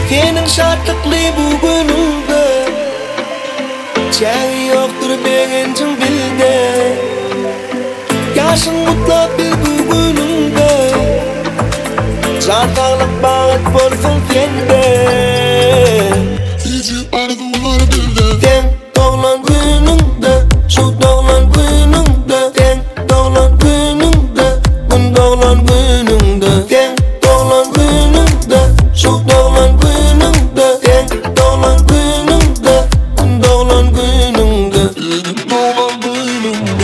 Senin şartlıklı bu gününde çare yoktur beğencin bilde. Yaşın mutlu bir bu gününde Çartağlık bağıt bolsun sende. Sen doğulan gününde, şu doğulan gününde, sen doğulan gününde, gün doğulan gününde, sen doğulan gününde, şu doğulan gününde, sen doğulan gününde, gün doğulan gününde, doğulan gününde.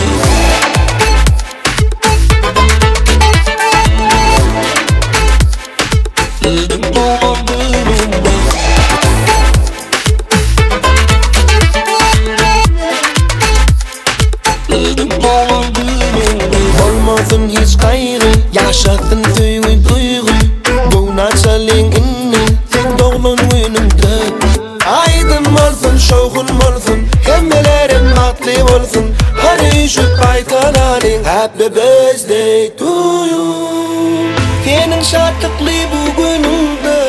Olmasın hiç gayrı, yaşasın duygu. Bu naçalın inni, sen doğulan gününde. Aydın olsun, şoğun olsun, hemmelerin haklı olsun. Hani şu baytalalın, happy birthday to you. Senin şartlıklı bu gününde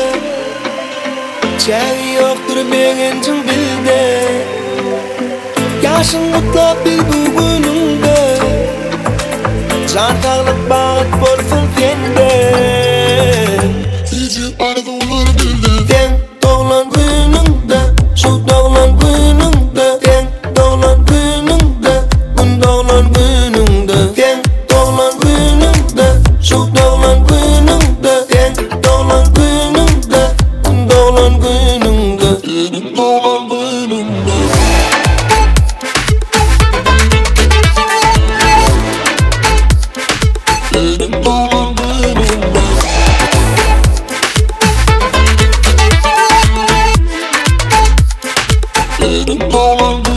çare yoktur beğencin bilde. Yaşın mutlu bir bu gününde Çartağlık bağıt bolsun sende. Sen doğulan gününde, şu doğulan gününde, sen doğulan gününde, gün doğulan gününde, sen doğulan gününde, şu doğulan gününde, sen doğulan gününde, gün doğulan gününde, doğulan gününde. Doğulan gününde.